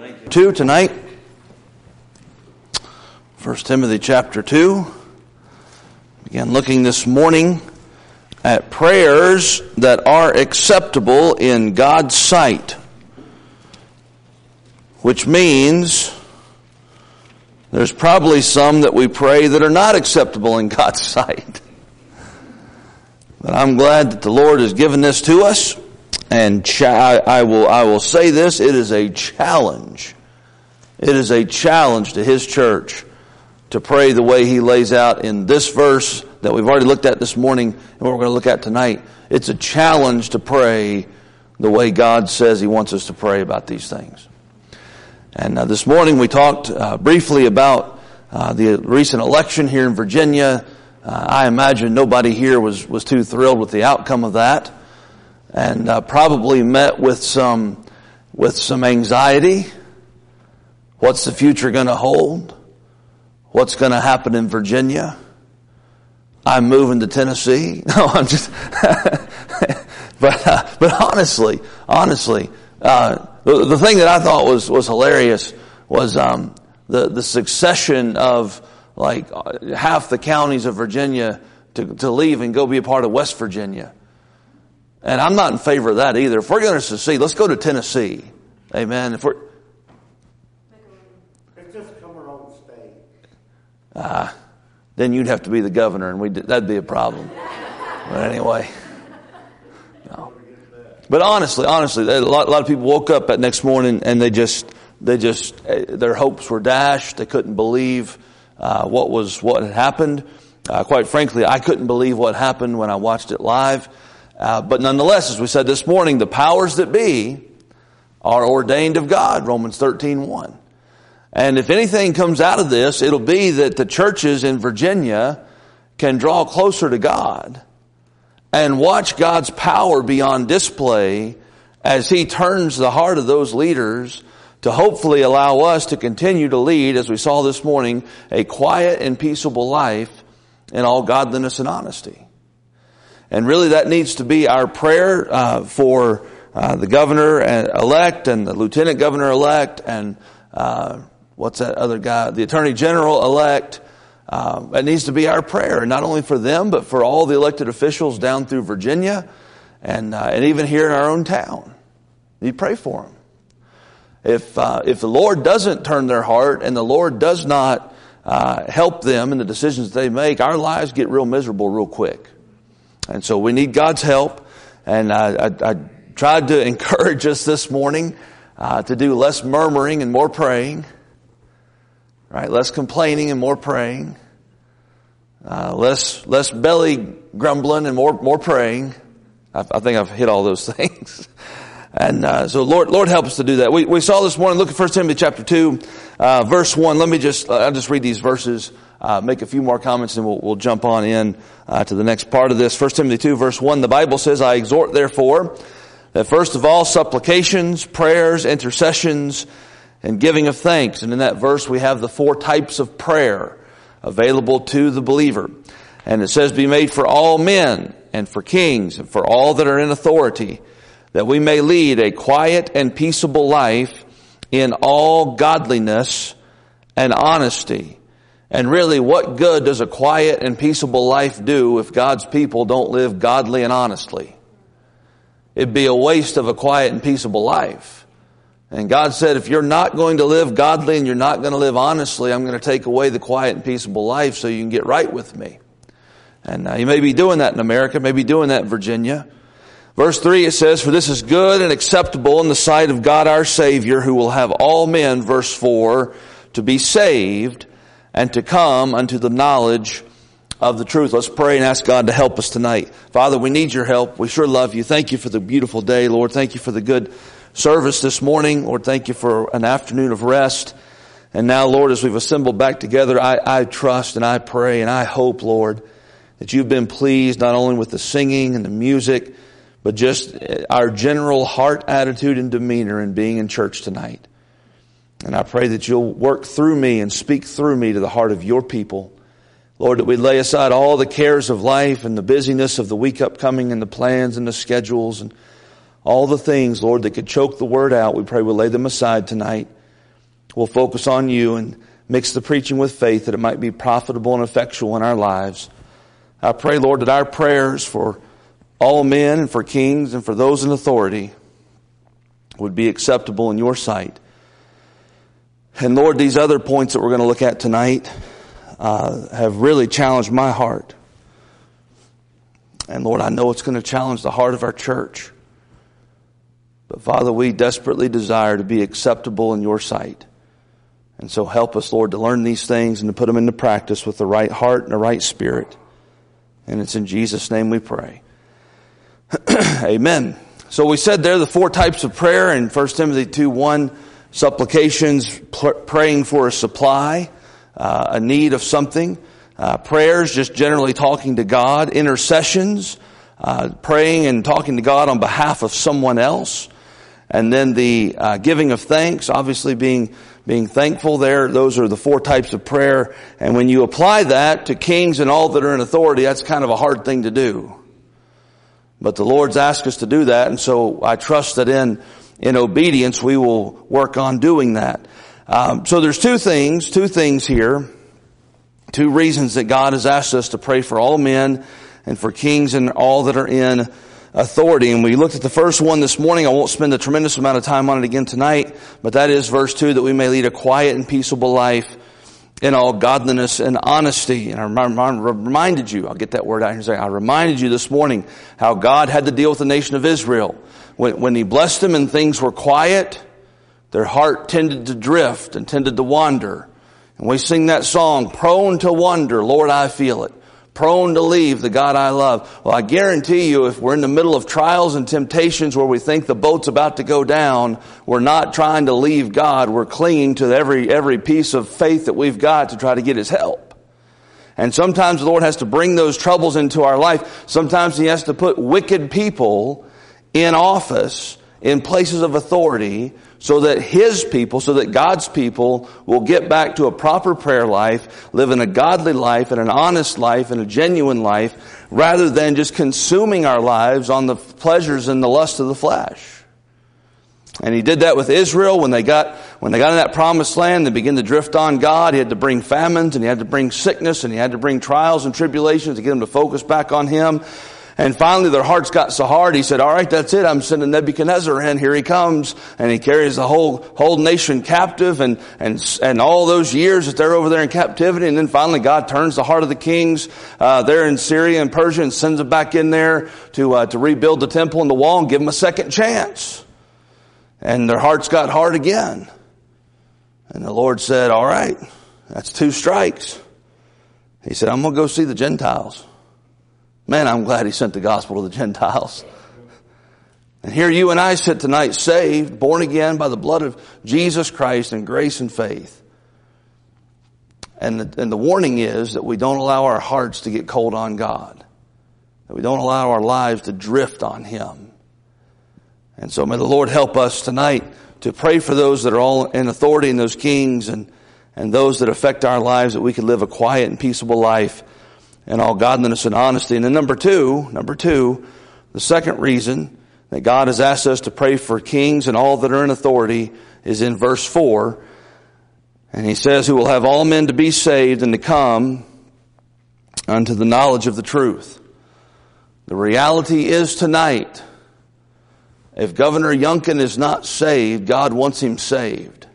2 tonight. 1 Timothy chapter 2. Again, looking this morning at prayers that are acceptable in God's sight. Which means there's probably some that we pray that are not acceptable in God's sight. But I'm glad that the Lord has given this to us. And I will say this, it is a challenge. It is a challenge to His church to pray the way He lays out in this verse that we've already looked at this morning and what we're going to look at tonight. It's a challenge to pray the way God says He wants us to pray about these things. And this morning we talked briefly about the recent election here in Virginia. I imagine nobody here was too thrilled with the outcome of that. And probably met with some anxiety. What's the future going to hold? What's going to happen in Virginia? I'm moving to Tennessee. No, I'm just. but honestly, the thing that I thought was hilarious was the succession of like half the counties of Virginia to leave and go be a part of West Virginia. And I'm not in favor of that either. If we're going to secede, let's go to Tennessee. Amen. If we're it's just come our own state. Then you'd have to be the governor, and that'd be a problem. But anyway, no. But honestly, a lot of people woke up that next morning and they just their hopes were dashed. They couldn't believe what had happened. Quite frankly, I couldn't believe what happened when I watched it live. But nonetheless, as we said this morning, the powers that be are ordained of God, Romans 13:1. And if anything comes out of this, it'll be that the churches in Virginia can draw closer to God and watch God's power be on display as He turns the heart of those leaders to hopefully allow us to continue to lead, as we saw this morning, a quiet and peaceable life in all godliness and honesty. And really that needs to be our prayer for the governor-elect and the lieutenant governor-elect and what's that other guy? The attorney general-elect. That needs to be our prayer, not only for them, but for all the elected officials down through Virginia and even here in our own town. You pray for them. If the Lord doesn't turn their heart and the Lord does not help them in the decisions they make, our lives get real miserable real quick. And so we need God's help. And I tried to encourage us this morning to do less murmuring and more praying. Right? Less complaining and more praying. Less belly grumbling and more praying. I think I've hit all those things. And so Lord help us to do that. We saw this morning, look at 1 Timothy chapter 2, verse 1. I'll just read these verses, make a few more comments, and we'll jump on in to the next part of this. 1 Timothy 2, verse 1, the Bible says, I exhort therefore that first of all supplications, prayers, intercessions, and giving of thanks. And in that verse we have the 4 types of prayer available to the believer. And it says, be made for all men and for kings and for all that are in authority, that we may lead a quiet and peaceable life in all godliness and honesty. And really, what good does a quiet and peaceable life do if God's people don't live godly and honestly? It'd be a waste of a quiet and peaceable life. And God said, if you're not going to live godly and you're not going to live honestly, I'm going to take away the quiet and peaceable life so you can get right with me. And you may be doing that in America, may be doing that in Virginia. Verse 3, it says, for this is good and acceptable in the sight of God our Savior, who will have all men, verse 4, to be saved and to come unto the knowledge of the truth. Let's pray and ask God to help us tonight. Father, we need your help. We sure love you. Thank you for the beautiful day, Lord. Thank you for the good service this morning. Lord, thank you for an afternoon of rest. And now, Lord, as we've assembled back together, I trust and I pray and I hope, Lord, that you've been pleased not only with the singing and the music, but just our general heart attitude and demeanor in being in church tonight. And I pray that you'll work through me and speak through me to the heart of your people. Lord, that we lay aside all the cares of life and the busyness of the week upcoming and the plans and the schedules and all the things, Lord, that could choke the word out. We pray we'll lay them aside tonight we'll focus on you and mix the preaching with faith that it might be profitable and effectual in our lives. I pray, Lord, that our prayers for all men and for kings and for those in authority would be acceptable in your sight. And Lord, these other points that we're going to look at tonight have really challenged my heart. And Lord, I know it's going to challenge the heart of our church. But Father, we desperately desire to be acceptable in your sight. And so help us, Lord, to learn these things and to put them into practice with the right heart and the right spirit. And it's in Jesus' name we pray. Amen. So we said there the 4 types of prayer in 1 Timothy 2:1, supplications, praying for a supply, a need of something. Prayers, just generally talking to God. Intercessions, praying and talking to God on behalf of someone else. And then the giving of thanks, obviously being thankful there. Those are the 4 types of prayer. And when you apply that to kings and all that are in authority, that's kind of a hard thing to do. But the Lord's asked us to do that, and so I trust that in obedience we will work on doing that. So there's two things here, 2 reasons that God has asked us to pray for all men and for kings and all that are in authority. And we looked at the first one this morning. I won't spend a tremendous amount of time on it again tonight, but that is verse 2, that we may lead a quiet and peaceable life in all godliness and honesty. And I reminded you, I'll get that word out here in a second. I reminded you this morning how God had to deal with the nation of Israel. When He blessed them and things were quiet, their heart tended to drift and tended to wander. And we sing that song, prone to wander, Lord, I feel it. Prone to leave the God I love. Well, I guarantee you, if we're in the middle of trials and temptations where we think the boat's about to go down, we're not trying to leave God. We're clinging to every piece of faith that we've got to try to get His help. And sometimes the Lord has to bring those troubles into our life. Sometimes He has to put wicked people in office, in places of authority, so that His people, so that God's people will get back to a proper prayer life, live in a godly life and an honest life and a genuine life, rather than just consuming our lives on the pleasures and the lust of the flesh. And He did that with Israel when they got in that promised land. They began to drift on God. He had to bring famines, and He had to bring sickness, and He had to bring trials and tribulations to get them to focus back on Him. And finally their hearts got so hard, He said, all right, that's it. I'm sending Nebuchadnezzar in. Here he comes. And he carries the whole nation captive and all those years that they're over there in captivity. And then finally God turns the heart of the kings, there in Syria and Persia, and sends them back in there to rebuild the temple and the wall and give them a second chance. And their hearts got hard again. And the Lord said, all right, that's 2 strikes. He said, I'm going to go see the Gentiles. Man, I'm glad He sent the gospel to the Gentiles. And here you and I sit tonight saved, born again by the blood of Jesus Christ in grace and faith. And the warning is that we don't allow our hearts to get cold on God. That we don't allow our lives to drift on Him. And so may the Lord help us tonight to pray for those that are all in authority and those kings and those that affect our lives, that we can live a quiet and peaceable life in all godliness and honesty. And then number two, the second reason that God has asked us to pray for kings and all that are in authority is in verse 4. And He says, who will have all men to be saved and to come unto the knowledge of the truth. The reality is tonight, if Governor Youngkin is not saved, God wants him saved.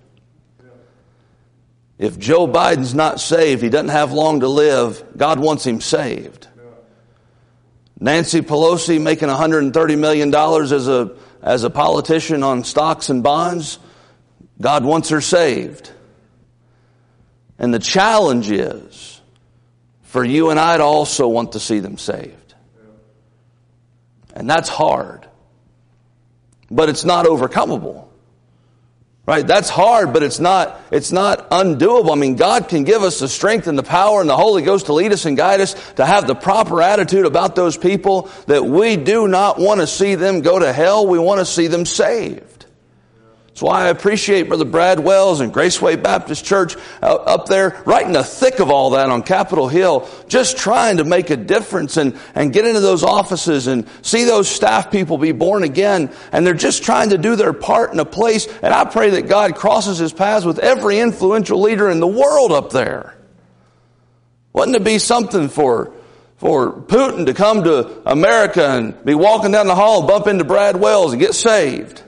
If Joe Biden's not saved, he doesn't have long to live, God wants him saved. Nancy Pelosi making $130 million as a politician on stocks and bonds, God wants her saved. And the challenge is for you and I to also want to see them saved. And that's hard. But it's not overcomable. Right? That's hard, but it's not undoable. I mean, God can give us the strength and the power and the Holy Ghost to lead us and guide us to have the proper attitude about those people, that we do not want to see them go to hell. We want to see them saved. That's why I appreciate Brother Brad Wells and Graceway Baptist Church up there right in the thick of all that on Capitol Hill, just trying to make a difference and get into those offices and see those staff people be born again. And they're just trying to do their part in a place. And I pray that God crosses his paths with every influential leader in the world up there. Wouldn't it be something for Putin to come to America and be walking down the hall and bump into Brad Wells and get saved?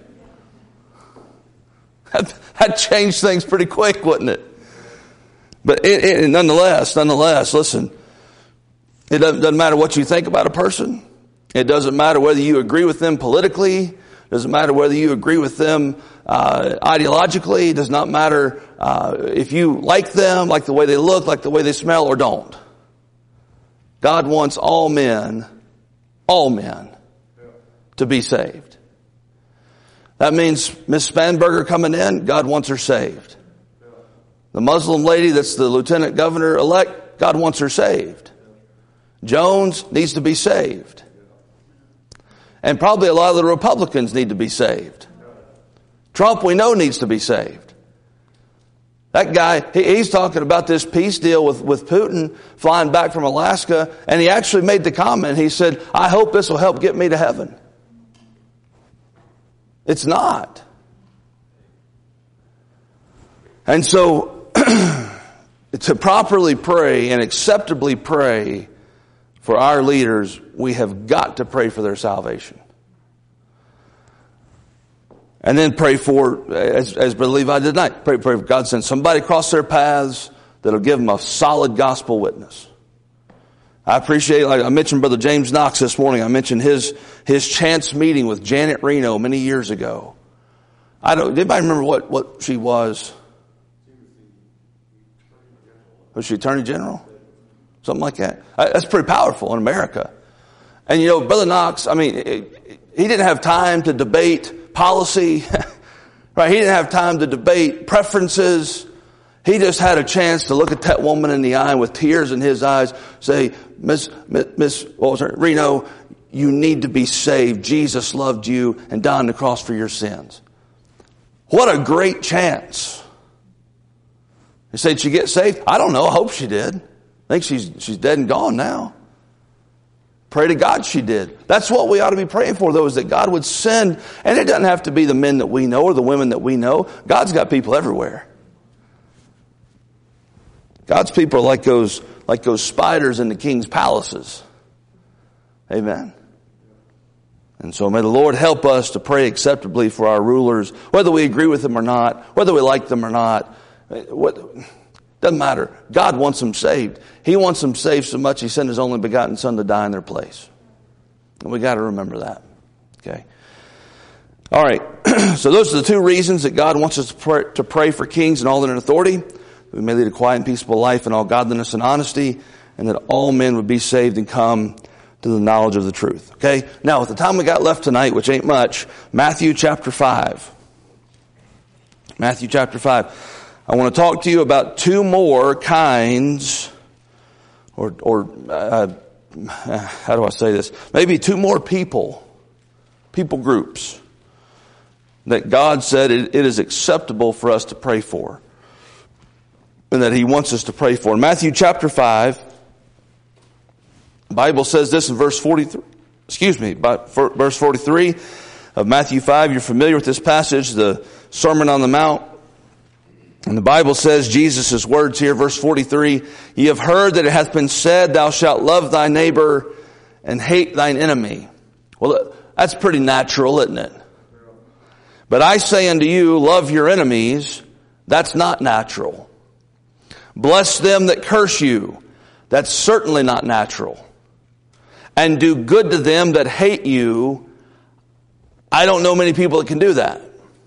That changed things pretty quick, wouldn't it? But nonetheless, listen, it doesn't matter what you think about a person. It doesn't matter whether you agree with them politically. It doesn't matter whether you agree with them ideologically. It does not matter if you like them, like the way they look, like the way they smell, or don't. God wants all men to be saved. That means Miss Spanberger coming in, God wants her saved. The Muslim lady that's the lieutenant governor-elect, God wants her saved. Jones needs to be saved. And probably a lot of the Republicans need to be saved. Trump, we know, needs to be saved. That guy, he's talking about this peace deal with Putin flying back from Alaska, and he actually made the comment, he said, I hope this will help get me to heaven. It's not. And so, to properly pray and acceptably pray for our leaders, we have got to pray for their salvation. And then pray for, as Brother Levi did tonight, pray for God send somebody across their paths that'll give them a solid gospel witness. I appreciate, like I mentioned Brother James Knox this morning. I mentioned his chance meeting with Janet Reno many years ago. Did anybody remember what she was? Was she Attorney General? Something like that. That's pretty powerful in America. And Brother Knox, he didn't have time to debate policy, right? He didn't have time to debate preferences. He just had a chance to look at that woman in the eye and with tears in his eyes say, Miss, what was her? Reno, you need to be saved. Jesus loved you and died on the cross for your sins. What a great chance. You say, did she get saved? I don't know. I hope she did. I think she's dead and gone now. Pray to God she did. That's what we ought to be praying for, though, is that God would send, and it doesn't have to be the men that we know or the women that we know. God's got people everywhere. God's people are like those spiders in the king's palaces. Amen. And so may the Lord help us to pray acceptably for our rulers, whether we agree with them or not, whether we like them or not. Doesn't matter. God wants them saved. He wants them saved so much He sent His only begotten Son to die in their place. And we got to remember that. Okay. All right. So those are the two reasons that God wants us to pray for kings and all that in authority. We may lead a quiet and peaceable life in all godliness and honesty, and that all men would be saved and come to the knowledge of the truth. Okay? Now, with the time we got left tonight, which ain't much, Matthew chapter 5. Matthew chapter 5. I want to talk to you about two more kinds, or how do I say this? Maybe two more people groups that God said it is acceptable for us to pray for, and that He wants us to pray for. In Matthew chapter 5, the Bible says this in verse 43. Verse 43 of Matthew 5. You're familiar with this passage, the Sermon on the Mount. And the Bible says, Jesus' words here, verse 43, "Ye have heard that it hath been said, Thou shalt love thy neighbor and hate thine enemy." Well, that's pretty natural, isn't it? But I say unto you, love your enemies. That's not natural. Bless them that curse you. That's certainly not natural. And do good to them that hate you. I don't know many people that can do that.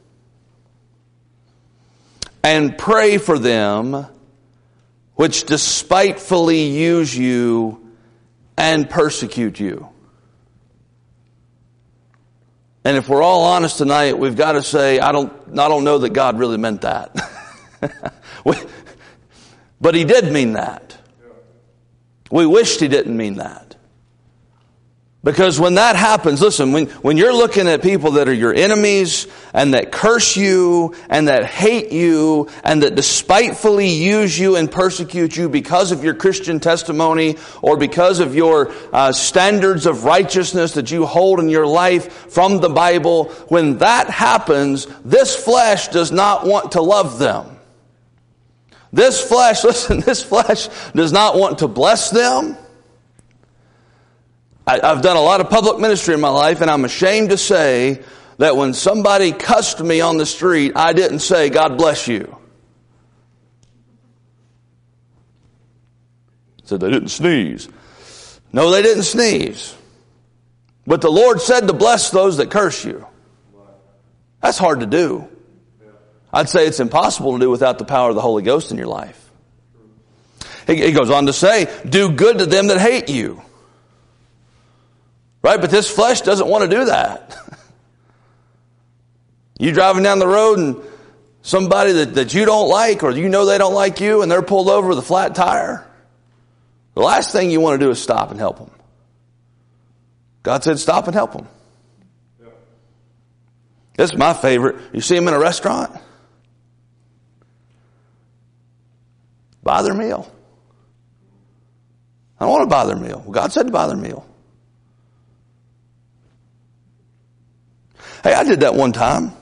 And pray for them which despitefully use you and persecute you. And if we're all honest tonight, we've got to say, I don't know that God really meant that. But He did mean that. We wished He didn't mean that. Because when that happens, listen, when you're looking at people that are your enemies and that curse you and that hate you and that despitefully use you and persecute you because of your Christian testimony or because of your standards of righteousness that you hold in your life from the Bible, when that happens, this flesh does not want to love them. This flesh does not want to bless them. I've done a lot of public ministry in my life, and I'm ashamed to say that when somebody cussed me on the street, I didn't say, God bless you. Said they didn't sneeze. No, they didn't sneeze. But the Lord said to bless those that curse you. That's hard to do. I'd say it's impossible to do without the power of the Holy Ghost in your life. He goes on to say, do good to them that hate you. Right? But this flesh doesn't want to do that. You driving down the road and somebody that you don't like or you know they don't like you and they're pulled over with a flat tire. The last thing you want to do is stop and help them. God said stop and help them. This is my favorite. You see them in a restaurant? Buy their meal. I don't want to buy their meal. Well, God said to buy their meal. Hey, I did that one time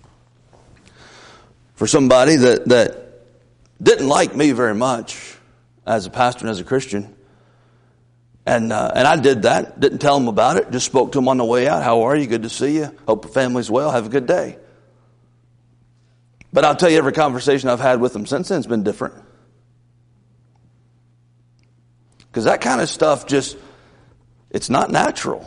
for somebody that didn't like me very much as a pastor and as a Christian. And I did that. Didn't tell them about it. Just spoke to them on the way out. How are you? Good to see you. Hope the family's well. Have a good day. But I'll tell you, every conversation I've had with them since then has been different. Because that kind of stuff it's not natural.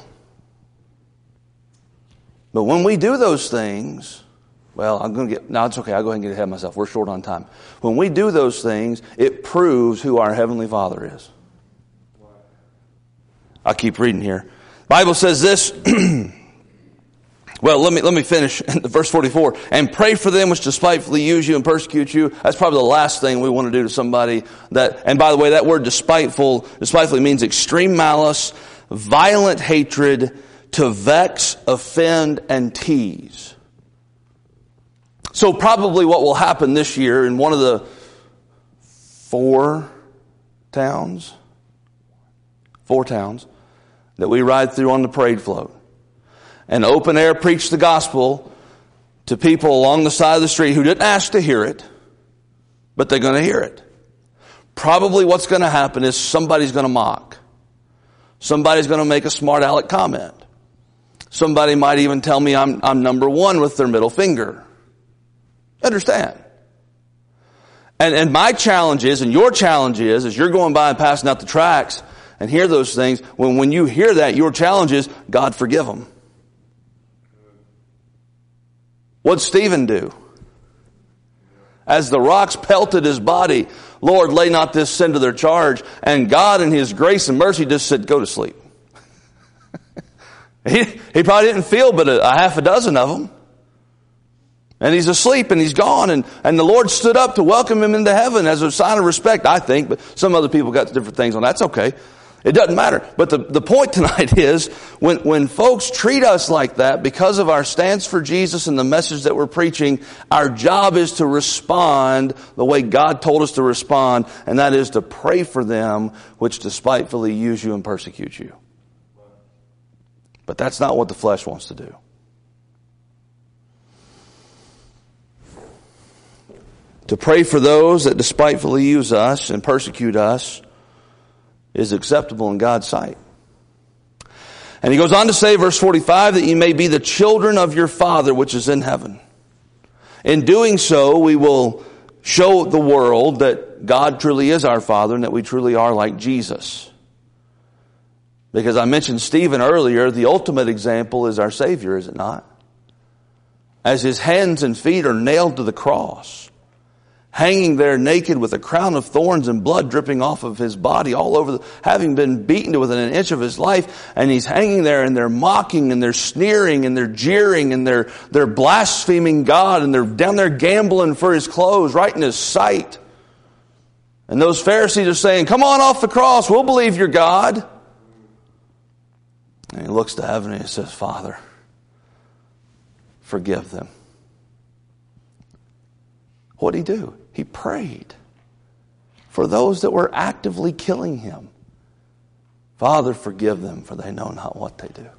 But when we do those things, well, it's okay, I'll go ahead and get ahead of myself. We're short on time. When we do those things, it proves who our Heavenly Father is. I'll keep reading here. Bible says this, well, let me finish verse 44. And pray for them which despitefully use you and persecute you. That's probably the last thing we want to do to somebody and by the way, that word despitefully means extreme malice, violent hatred, to vex, offend, and tease. So probably what will happen this year in one of the 4 towns that we ride through on the parade float and open air preach the gospel to people along the side of the street who didn't ask to hear it, but they're going to hear it. Probably what's going to happen is somebody's going to mock. Somebody's going to make a smart aleck comment. Somebody might even tell me I'm number one with their middle finger. Understand? And my challenge is, and your challenge is, as you're going by and passing out the tracts and hear those things, when you hear that, your challenge is, God forgive them. What'd Stephen do? As the rocks pelted his body, Lord, lay not this sin to their charge. And God in His grace and mercy just said, go to sleep. He probably didn't feel but a half a dozen of them. And he's asleep and he's gone. And the Lord stood up to welcome him into heaven as a sign of respect, I think. But some other people got different things on that. That's okay. It doesn't matter. But the point tonight is when folks treat us like that because of our stance for Jesus and the message that we're preaching, our job is to respond the way God told us to respond. And that is to pray for them which despitefully use you and persecute you. But that's not what the flesh wants to do. To pray for those that despitefully use us and persecute us is acceptable in God's sight. And he goes on to say, verse 45, that you may be the children of your Father which is in heaven. In doing so, we will show the world that God truly is our Father and that we truly are like Jesus. Because I mentioned Stephen earlier, the ultimate example is our Savior, is it not? As his hands and feet are nailed to the cross, hanging there naked with a crown of thorns and blood dripping off of his body all over, having been beaten to within an inch of his life, and he's hanging there and they're mocking and they're sneering and they're jeering and they're blaspheming God and they're down there gambling for his clothes right in his sight. And those Pharisees are saying, come on off the cross, we'll believe you're God. And he looks to heaven and he says, Father, forgive them. What did he do? He prayed for those that were actively killing him. Father, forgive them, for they know not what they do.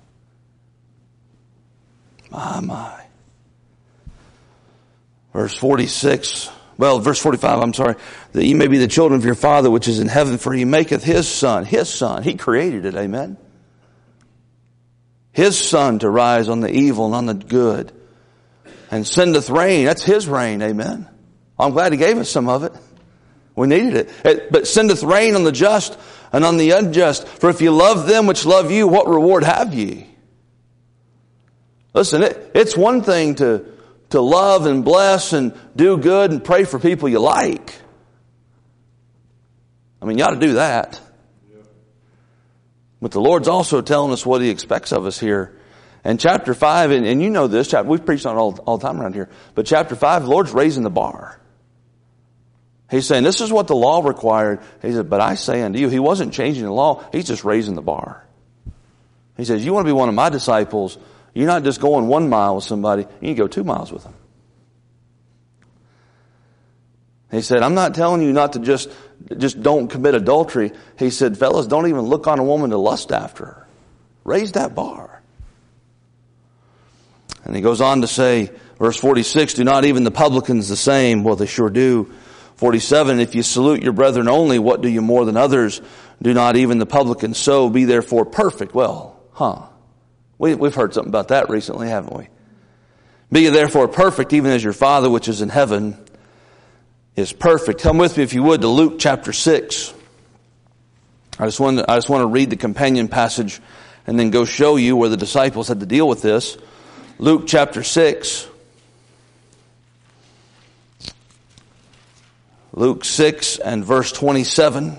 My. Verse 45, that ye may be the children of your Father which is in heaven, for he maketh his Son, he created it, amen? His sun to rise on the evil and on the good, and sendeth rain. That's his rain, amen? I'm glad he gave us some of it. We needed it. But sendeth rain on the just and on the unjust. For if you love them which love you, what reward have ye? Listen, it's one thing to love and bless and do good and pray for people you like. I mean, you ought to do that. But the Lord's also telling us what he expects of us here. And chapter 5, and you know this, we've preached on it all the time around here, but chapter 5, the Lord's raising the bar. He's saying, this is what the law required. He said, but I say unto you, he wasn't changing the law, he's just raising the bar. He says, you want to be one of my disciples, you're not just going 1 mile with somebody, you can go 2 miles with them. He said, I'm not telling you not to just don't commit adultery. He said, fellas, don't even look on a woman to lust after her. Raise that bar. And he goes on to say, verse 46, do not even the publicans the same? Well, they sure do. 47, if you salute your brethren only, what do you more than others? Do not even the publicans so? Be therefore perfect. Well, we've heard something about that recently, haven't we? Be ye therefore perfect, even as your Father which is in heaven is perfect. Come with me, if you would, to Luke chapter 6. I just want to read the companion passage and then go show you where the disciples had to deal with this. Luke chapter 6. Luke 6 and verse 27.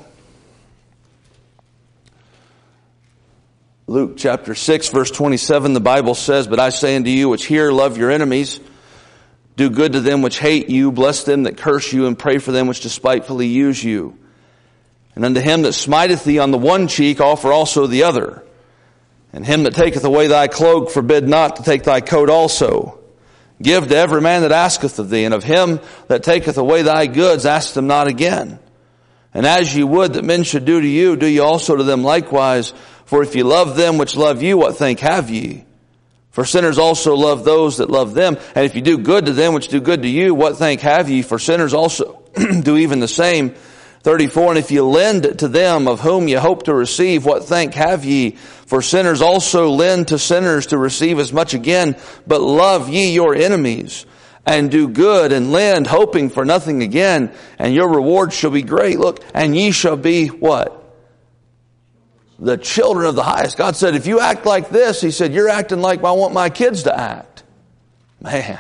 Luke chapter 6 verse 27, the Bible says, but I say unto you which hear, love your enemies, do good to them which hate you, bless them that curse you, and pray for them which despitefully use you. And unto him that smiteth thee on the one cheek, offer also the other. And him that taketh away thy cloak, forbid not to take thy coat also. Give to every man that asketh of thee, and of him that taketh away thy goods, ask them not again. And as ye would that men should do to you, do ye also to them likewise. For if ye love them which love you, what thank have ye? For sinners also love those that love them. And if you do good to them which do good to you, what thank have ye? For sinners also do even the same. 34, and if you lend to them of whom you hope to receive, what thank have ye? For sinners also lend to sinners to receive as much again. But love ye your enemies, and do good, and lend, hoping for nothing again, and your reward shall be great. Look, and ye shall be what? The children of the highest. God said, if you act like this, he said, you're acting like I want my kids to act. Man.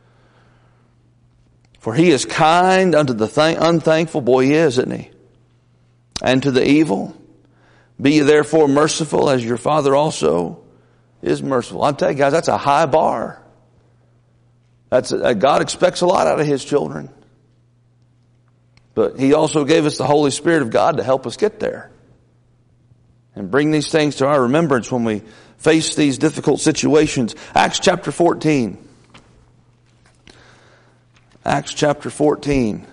For he is kind unto the unthankful. Boy, he is, isn't he? And to the evil. Be ye therefore merciful as your Father also is merciful. I'm telling you guys, that's a high bar. God expects a lot out of his children. But he also gave us the Holy Spirit of God to help us get there. And bring these things to our remembrance when we face these difficult situations. Acts chapter 14. Acts chapter 14.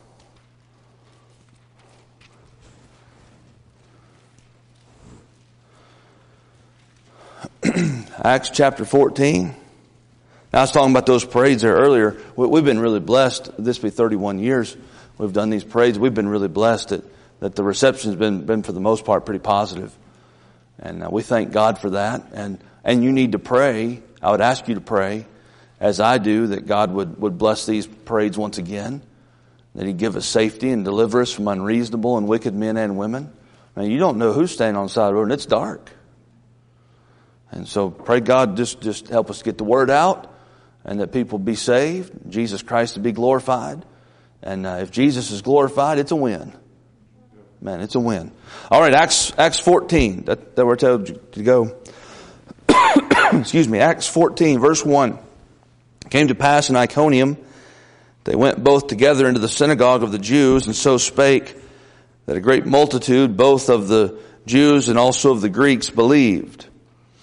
Acts chapter 14. Now I was talking about those parades there earlier. We've been really blessed. This will be 31 years we've done these parades. We've been really blessed that the reception has been for the most part pretty positive. And we thank God for that. And you need to pray. I would ask you to pray, as I do, that God would bless these parades once again. That He'd give us safety and deliver us from unreasonable and wicked men and women. I mean, you don't know who's standing on the side of the road, and it's dark. And so pray God just help us get the word out, and that people be saved, Jesus Christ to be glorified. And if Jesus is glorified, it's a win. Man, it's a win. All right, Acts 14. That we're told to go. Excuse me. Acts 14, verse 1. It came to pass in Iconium, they went both together into the synagogue of the Jews, and so spake that a great multitude, both of the Jews and also of the Greeks, believed.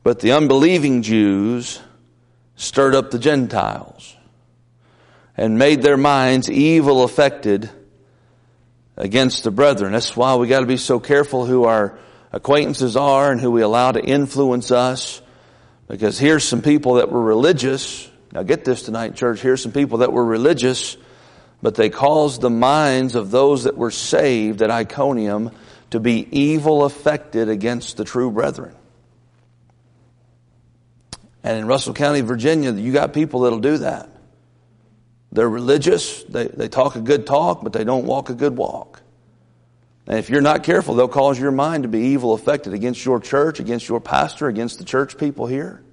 But the unbelieving Jews stirred up the Gentiles and made their minds evil affected against the brethren. That's why we got to be so careful who our acquaintances are and who we allow to influence us. Because here's some people that were religious. Now get this tonight, church. Here's some people that were religious, but they caused the minds of those that were saved at Iconium to be evil affected against the true brethren. And in Russell County, Virginia, you got people that'll do that. They're religious. They talk a good talk, but they don't walk a good walk. And if you're not careful, they'll cause your mind to be evil affected against your church, against your pastor, against the church people here.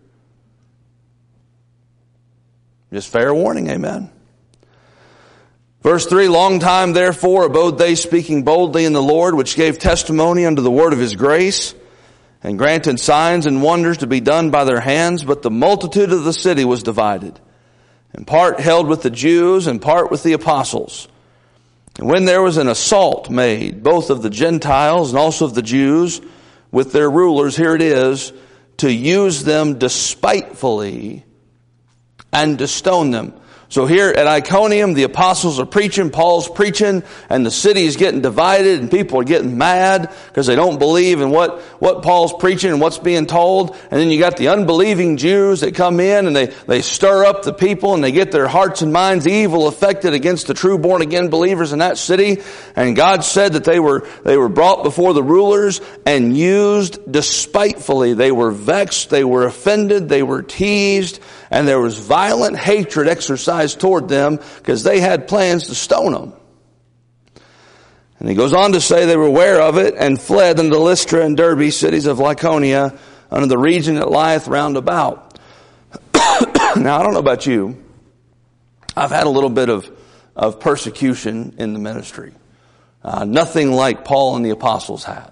Just fair warning, amen. Verse 3, long time therefore abode they speaking boldly in the Lord, which gave testimony unto the word of his grace, and granted signs and wonders to be done by their hands. But the multitude of the city was divided, and part held with the Jews, and part with the apostles. And when there was an assault made, both of the Gentiles and also of the Jews, with their rulers, here it is, to use them despitefully and to stone them. So here at Iconium, the apostles are preaching, Paul's preaching, and the city is getting divided, and people are getting mad because they don't believe in what Paul's preaching and what's being told. And then you got the unbelieving Jews that come in and they stir up the people, and they get their hearts and minds evil affected against the true born again believers in that city. And God said that they were brought before the rulers and used despitefully. They were vexed, they were offended, they were teased, and there was violent hatred exercised toward them because they had plans to stone them. And he goes on to say they were aware of it and fled unto Lystra and Derbe, cities of Lycaonia, unto the region that lieth round about. Now, I don't know about you. I've had a little bit of persecution in the ministry. Nothing like Paul and the apostles had.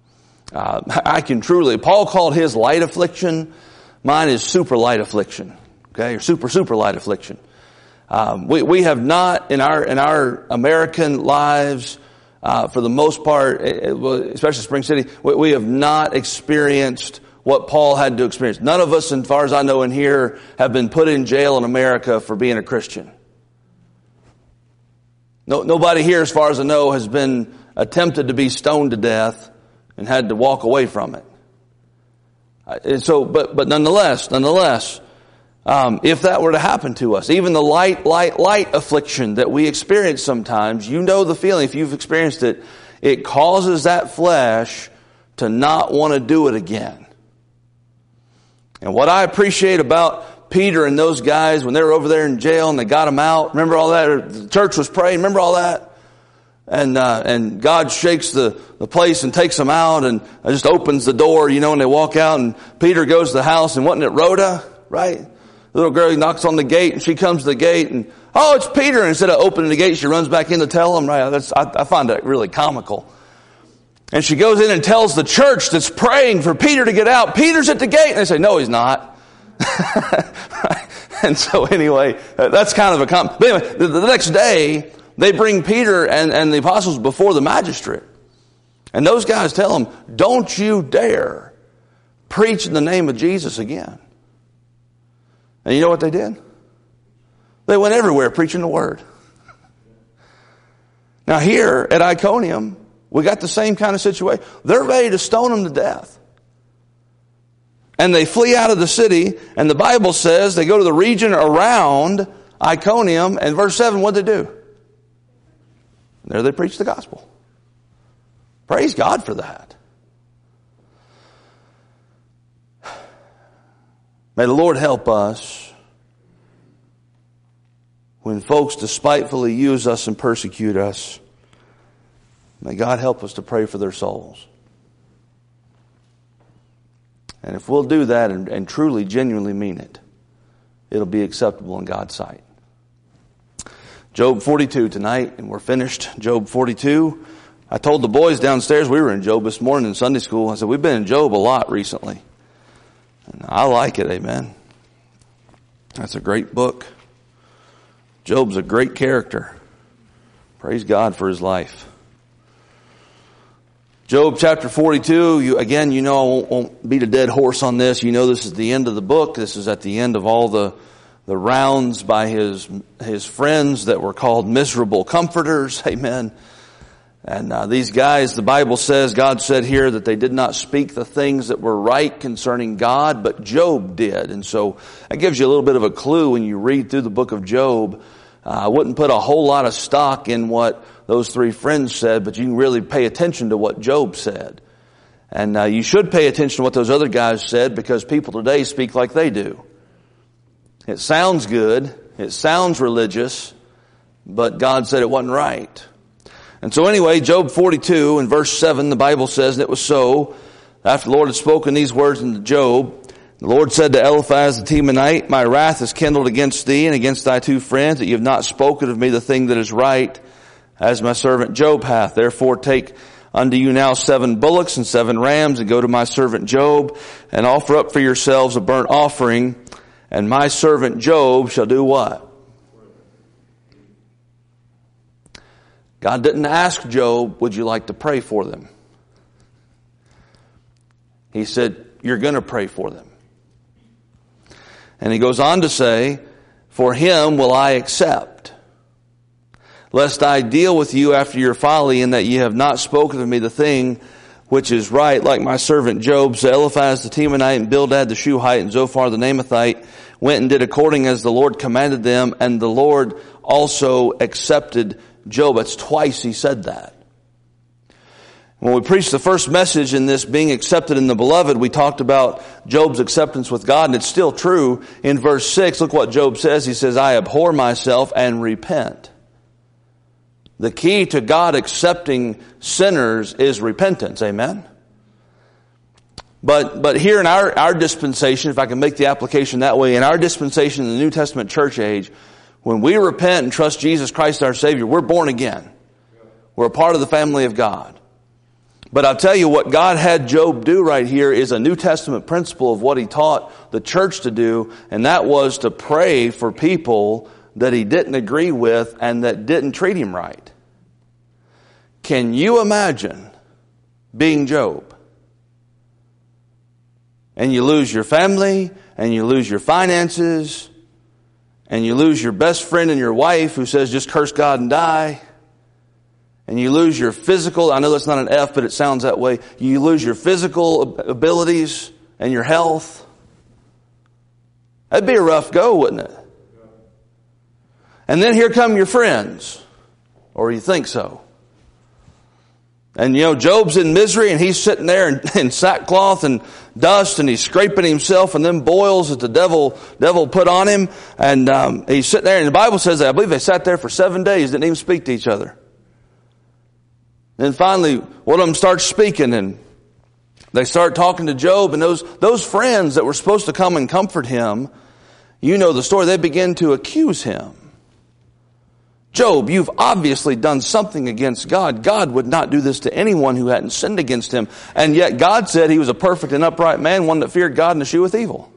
Paul called his light affliction. Mine is super light affliction. Okay, or super light affliction. We have not in our American lives, for the most part, especially Spring City, we have not experienced what Paul had to experience. None of us, as far as I know in here, have been put in jail in America for being a Christian. Nobody here, as far as I know, has been attempted to be stoned to death and had to walk away from it. So, but nonetheless, if that were to happen to us, even the light affliction that we experience sometimes, you know the feeling, if you've experienced it, it causes that flesh to not want to do it again. And what I appreciate about Peter and those guys when they were over there in jail and they got them out, remember all that? The church was praying, remember all that? And God shakes the place and takes them out and just opens the door, and they walk out, and Peter goes to the house, and wasn't it Rhoda, right? The little girl knocks on the gate, and she comes to the gate, and it's Peter. And instead of opening the gate, she runs back in to tell him, right? I find that really comical. And she goes in and tells the church that's praying for Peter to get out, Peter's at the gate. And they say, no, he's not. And so anyway, that's kind of a but anyway, the next day, they bring Peter and the apostles before the magistrate. And those guys tell him, don't you dare preach in the name of Jesus again. And you know what they did? They went everywhere preaching the word. Now here at Iconium, we got the same kind of situation. They're ready to stone them to death. And they flee out of the city, and the Bible says they go to the region around Iconium, and verse 7, what did they do? There they preach the gospel. Praise God for that. May the Lord help us when folks despitefully use us and persecute us. May God help us to pray for their souls. And if we'll do that and truly, genuinely mean it, it'll be acceptable in God's sight. Job 42 tonight, and we're finished. Job 42. I told the boys downstairs, we were in Job this morning in Sunday school. I said, we've been in Job a lot recently. And I like it, amen. That's a great book. Job's a great character. Praise God for his life. Job chapter 42, you know I won't beat a dead horse on this. You know this is the end of the book. This is at the end of all the rounds by his friends that were called miserable comforters. Amen. And these guys, the Bible says, God said here that they did not speak the things that were right concerning God, but Job did. And so that gives you a little bit of a clue when you read through the book of Job. I wouldn't put a whole lot of stock in what those three friends said, but you can really pay attention to what Job said. And you should pay attention to what those other guys said, because people today speak like they do. It sounds good, it sounds religious, but God said it wasn't right. And so anyway, Job 42 in verse 7, the Bible says, and it was so, after the Lord had spoken these words unto Job, the Lord said to Eliphaz the Temanite, my wrath is kindled against thee and against thy two friends, that you have not spoken of me the thing that is right, as my servant Job hath. Therefore take unto you now 7 bullocks and 7 rams, and go to my servant Job, and offer up for yourselves a burnt offering, and my servant Job shall do what? God didn't ask Job, would you like to pray for them? He said, you're going to pray for them. And he goes on to say, for him will I accept, lest I deal with you after your folly, in that ye have not spoken of me the thing which is right, like my servant Job. So Eliphaz the Temanite and Bildad the Shuhite and Zophar the Naamathite went and did according as the Lord commanded them, and the Lord also accepted Job. That's twice he said that. When we preached the first message in this being accepted in the beloved, we talked about Job's acceptance with God, and it's still true. In verse 6, look what Job says. He says, I abhor myself and repent. The key to God accepting sinners is repentance. Amen? But here in our dispensation, if I can make the application that way, in our dispensation in the New Testament church age, when we repent and trust Jesus Christ our Savior, we're born again. We're a part of the family of God. But I'll tell you what God had Job do right here is a New Testament principle of what he taught the church to do, and that was to pray for people that he didn't agree with and that didn't treat him right. Can you imagine being Job? And you lose your family, and you lose your finances, and you lose your best friend and your wife who says just curse God and die. And you lose your physical, I know that's not an F, but it sounds that way. You lose your physical abilities and your health. That'd be a rough go, wouldn't it? And then here come your friends. Or you think so. And Job's in misery, and he's sitting there in sackcloth and dust, and he's scraping himself and them boils that the devil put on him. And he's sitting there, and the Bible says that I believe they sat there for 7 days, didn't even speak to each other. Then finally, one of them starts speaking, and they start talking to Job, and those friends that were supposed to come and comfort him, you know the story, they begin to accuse him. Job, you've obviously done something against God. God would not do this to anyone who hadn't sinned against him. And yet God said he was a perfect and upright man, one that feared God and escheweth evil.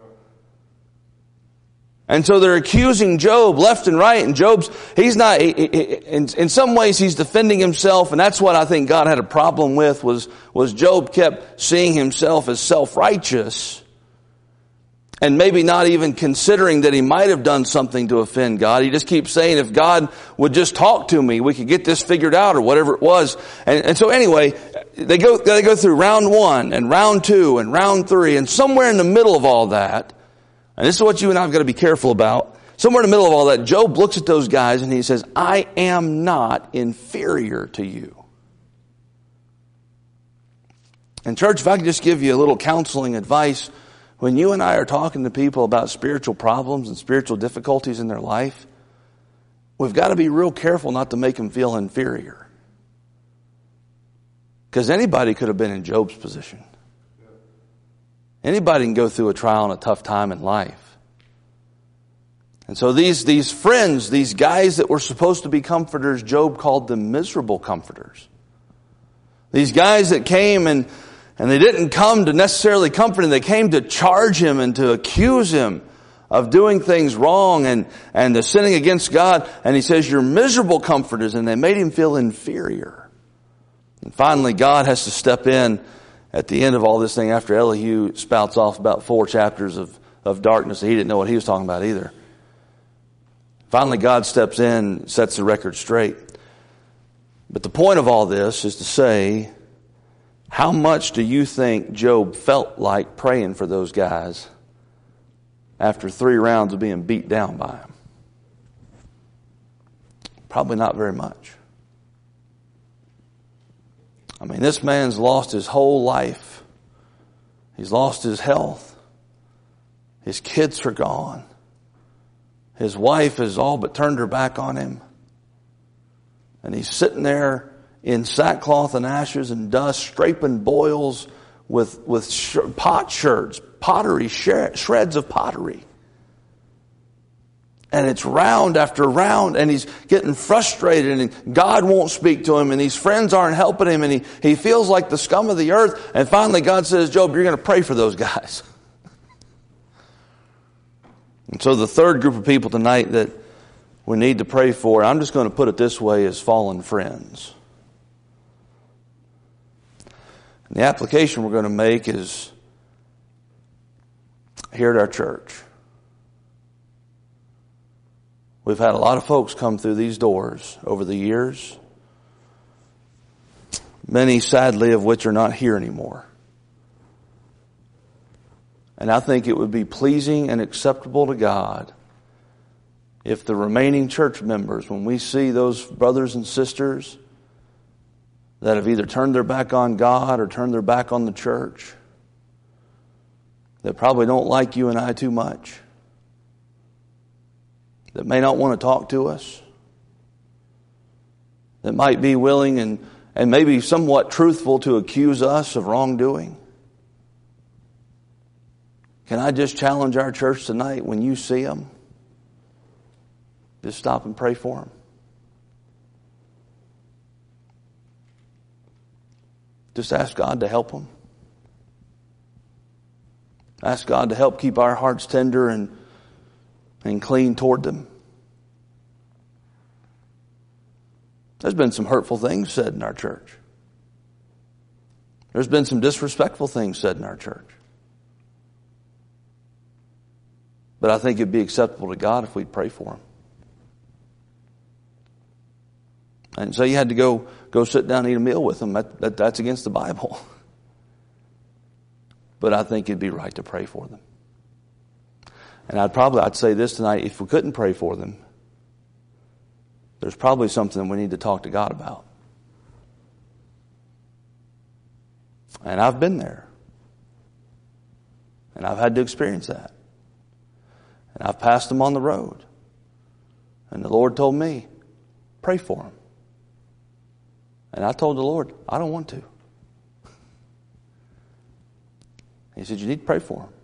And so they're accusing Job left and right, and he's not, in some ways he's defending himself, and that's what I think God had a problem with, was Job kept seeing himself as self-righteous, and maybe not even considering that he might have done something to offend God. He just keeps saying, if God would just talk to me, we could get this figured out, or whatever it was. And so anyway, they go through round 1, and round 2, and round 3, and somewhere in the middle of all that, and this is what you and I have got to be careful about. Somewhere in the middle of all that, Job looks at those guys and he says, I am not inferior to you. And church, if I could just give you a little counseling advice, when you and I are talking to people about spiritual problems and spiritual difficulties in their life, we've got to be real careful not to make them feel inferior. Because anybody could have been in Job's position. Anybody can go through a trial and a tough time in life. And so these friends, these guys that were supposed to be comforters, Job called them miserable comforters. These guys that came and they didn't come to necessarily comfort him, they came to charge him and to accuse him of doing things wrong and to sinning against God. And he says, you're miserable comforters, and they made him feel inferior. And finally, God has to step in at the end of all this thing after Elihu spouts off about 4 chapters of darkness. He didn't know what he was talking about either. Finally, God steps in, sets the record straight. But the point of all this is to say, how much do you think Job felt like praying for those guys after 3 rounds of being beat down by him? Probably not very much. I mean, this man's lost his whole life. He's lost his health. His kids are gone. His wife has all but turned her back on him. And he's sitting there in sackcloth and ashes and dust, scraping boils with pottery, shreds of pottery. And it's round after round, and he's getting frustrated, and God won't speak to him, and these friends aren't helping him, and he feels like the scum of the earth. And finally God says, Job, you're going to pray for those guys. And so the third group of people tonight that we need to pray for, I'm just going to put it this way, is fallen friends. And the application we're going to make is here at our church. We've had a lot of folks come through these doors over the years, many sadly of which are not here anymore. And I think it would be pleasing and acceptable to God if the remaining church members, when we see those brothers and sisters that have either turned their back on God or turned their back on the church, that probably don't like you and I too much, that may not want to talk to us, that might be willing and maybe somewhat truthful to accuse us of wrongdoing. Can I just challenge our church tonight, when you see them, just stop and pray for them? Just ask God to help them. Ask God to help keep our hearts tender and clean toward them. There's been some hurtful things said in our church. There's been some disrespectful things said in our church. But I think it'd be acceptable to God if we'd pray for them. And so you had to go sit down and eat a meal with them. That's against the Bible. But I think it'd be right to pray for them. And I'd say this tonight, if we couldn't pray for them, there's probably something we need to talk to God about. And I've been there. And I've had to experience that. And I've passed them on the road. And the Lord told me, pray for them. And I told the Lord, I don't want to. He said, you need to pray for them.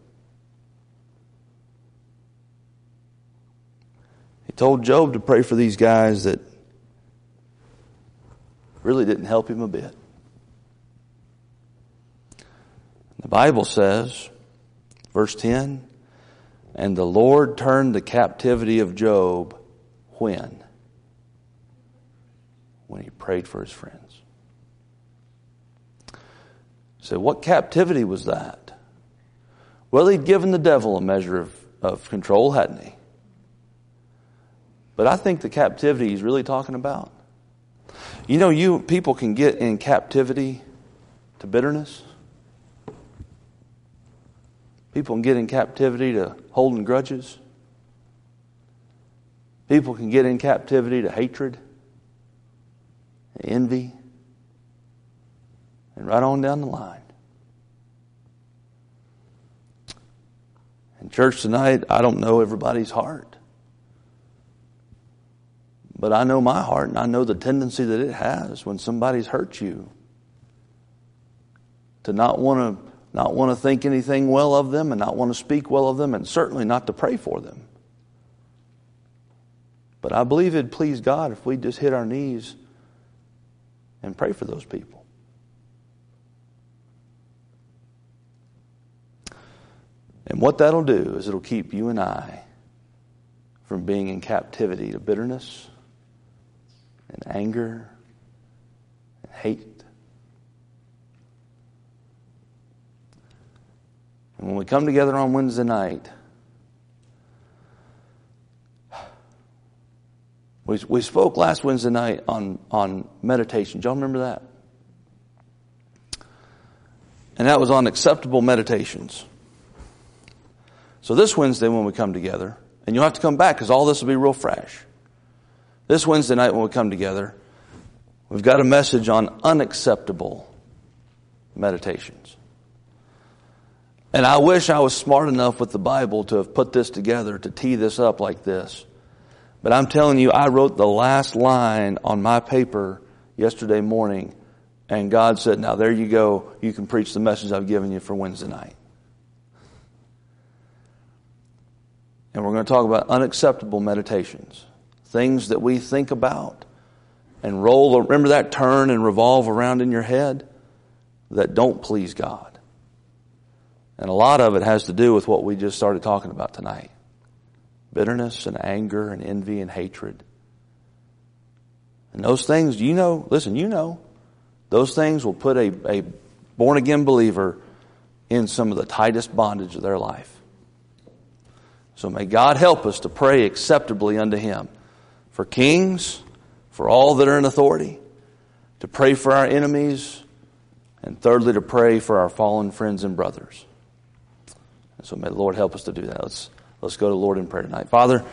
He told Job to pray for these guys that really didn't help him a bit. The Bible says, verse 10, and the Lord turned the captivity of Job when? When he prayed for his friends. So what captivity was that? Well, he'd given the devil a measure of control, hadn't he? But I think the captivity he's really talking about, people can get in captivity to bitterness. People can get in captivity to holding grudges. People can get in captivity to hatred, envy, and right on down the line. In church tonight, I don't know everybody's heart. But I know my heart, and I know the tendency that it has when somebody's hurt you to not want to think anything well of them and not want to speak well of them and certainly not to pray for them. But I believe it'd please God if we just hit our knees and pray for those people. And what that'll do is it'll keep you and I from being in captivity to bitterness and anger and hate And when we come together on Wednesday night, we spoke last Wednesday night on meditation. Do y'all remember that? And that was on acceptable meditations. So this Wednesday when we come together, and you'll have to come back because all this will be real fresh. This Wednesday night when we come together, we've got a message on unacceptable meditations. And I wish I was smart enough with the Bible to have put this together, to tee this up like this. But I'm telling you, I wrote the last line on my paper yesterday morning, and God said, now there you go. You can preach the message I've given you for Wednesday night. And we're going to talk about unacceptable meditations. Things that we think about and remember that turn and revolve around in your head that don't please God. And a lot of it has to do with what we just started talking about tonight. Bitterness and anger and envy and hatred. And those things, those things will put a born-again believer in some of the tightest bondage of their life. So may God help us to pray acceptably unto Him. For kings, for all that are in authority, to pray for our enemies, and thirdly, to pray for our fallen friends and brothers. And so may the Lord help us to do that. Let's go to the Lord in prayer tonight. Father,